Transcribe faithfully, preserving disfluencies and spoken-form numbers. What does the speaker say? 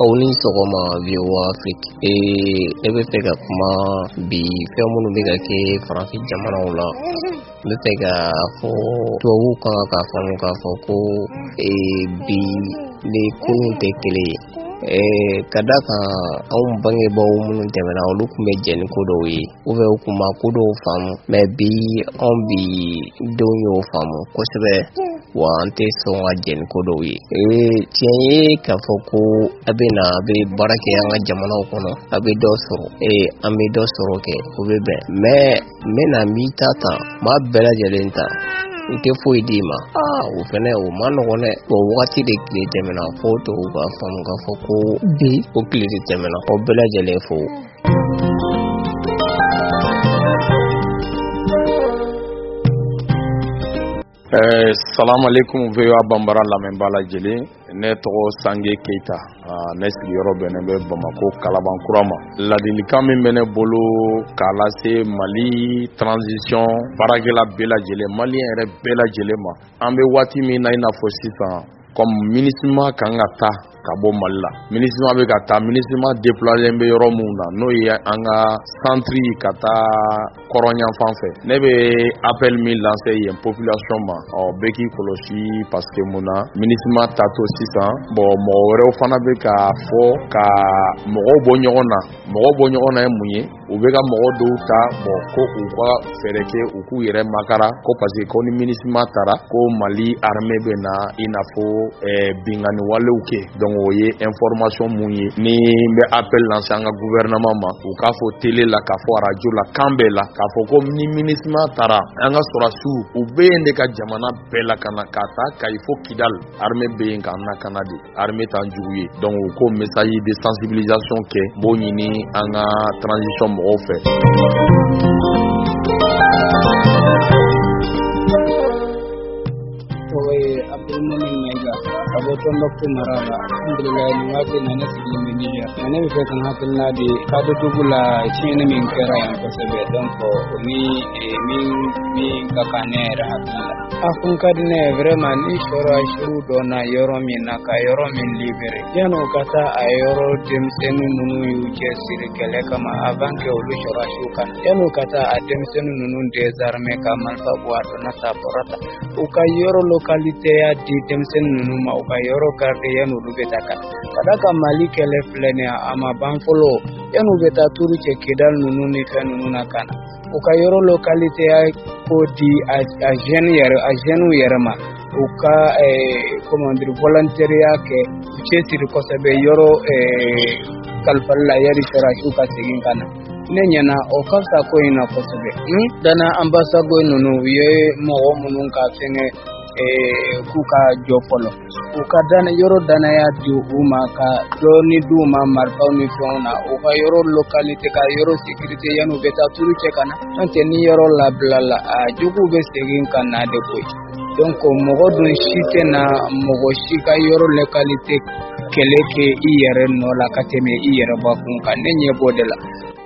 aw ni sɔgɔma V O A Afrique ee ne bɛ fɛ ka kuma bi fɛn minnu bɛ ka kɛ farafin jamanaw la. N bɛ fɛ ka fɔ tubabuw kan ka faamu k'a fɔ ko ee bi ni kunun tɛ kelen ye. Eh, kada kan anw bangebaw minnu tɛmɛna olu kun bɛ jɛ ni ko dɔw ye u bɛ u kun ma ko dɔw faamu mais bi anw bi denw y'o faamu kosɛbɛ wa an tɛ sɔn ka jɛ ni ko dɔw ye. Eh, tiɲɛ ye k'a fɔ ko a bɛ na a bɛ baara kɛ an ka jamanaw kɔnɔ a bɛ dɔ sɔrɔ eh, an bɛ dɔ sɔrɔ kɛ o bɛ bɛn mais n bɛna n b'i ta ta n b'a bɛɛ lajɛlen ta n tɛ foyi d'i ma. Aa o fɛnɛ o ma nɔgɔn dɛ. O wagati de tile tɛmɛna fo tubabuw ka faamu k'a fɔ ko bi o tile de tɛmɛna. O bɛɛ lajɛlen fo. Eh, salamu alaikum V O A Bambara lamɛnbaa lajɛlen. Ne tɔgɔ Sange Keita. Ah, ne sigiyɔrɔ bɛnnen bɛ Bamako Kalabankura ma. Ladilikan min bɛ ne bolo k'a lase Mali transition baarakɛla bɛɛ lajɛlen, Maliyɛn yɛrɛ bɛɛ lajɛlen ma. An bɛ waati min na i n'a fɔ sisan, comme MINUSMA kan ka taa ka bɔ Mali la. MINUSMA bɛ ka taa, MINUSMA déployé bɛ yɔrɔ mun na n'o ye an ka centre ka taa kɔrɔnyanfan fɛ. Ne bɛ appel min lancer yen population ma, ɔ bɛɛ k'i kɔlɔsi parce que mun na MINUSMA tato sisan, bon mɔgɔ wɛrɛw fana bɛ ka fɔ ka mɔgɔw bɔ ɲɔgɔn na. Mɔgɔw bɔ ɲɔgɔn na ye mun ye? U bɛ ka mɔgɔ dɔw ta, bon ko u ka fɛɛrɛ kɛ u k'u yɛrɛ makara ko parce que ko ni MINUSMA taara ko Mali armée bɛ na i n'a fɔ eh, bingani walew kɛ. Donc o ye information mun ye ni n bɛ appel lancer an ka gouvernement ma u k'a fɔ télé la k'a fɔ radio la kan bɛɛ la k'a fɔ ko ni MINUSMA taara an ka sɔrɔdasiw u bɛ yen de ka jamana bɛɛ lakana ka taa Kayi fo Kidal armée bɛ yen k'an lakana de armée t'an jugu ye. Donc u ko message de sensibilisation kɛ n b'o ɲini an ka transition mɔgɔw fɛ. Abdulmumin Maiga abokan Doctor Maraba alhamdulillah ni wace na na cikin Nigeria na ne bisa kan hakan na da ka da dugula shi ne min kira yan ko sabe don ko ni min mi ka kane ra hakan afun kad ne vraiment ni shoro shuru do na yoro min na ka yoro min libere yano kata a yoro dem senu nunu yu ke sirkele kama avant que olu shoro shukan yano kata a dem senu nunu desarme kamal fa boato na saporata u ka yoro localité ya di demsen nunu ma uka yoro karde yanu rubeta kan kadaka Mali kele flene ama banfolo yanu beta turu che Kidal nunu ni fe nunu na kana uka yoro localité ya ko di a jeune yere a jeune yere ma uka eh comment dire volontariat ke che sir ko sabe yoro eh kalfalla yari sera shuka sigin kana nenyana o kafsa ko ina ko sabe hmm? Dana ambassador nunu ye mo munun ka tenge eh kuka jofolo uka dana yoro dana ya di uma ka doni duma marfa ni fona uka yoro localité ka yoro sécurité yanu beta turu che kana ante ni yoro la blala a jugu be segin kana de boy donc mogo don shite na mogo shika yoro localité keleke iyere no la kateme iyere ba kun kan nenye bodela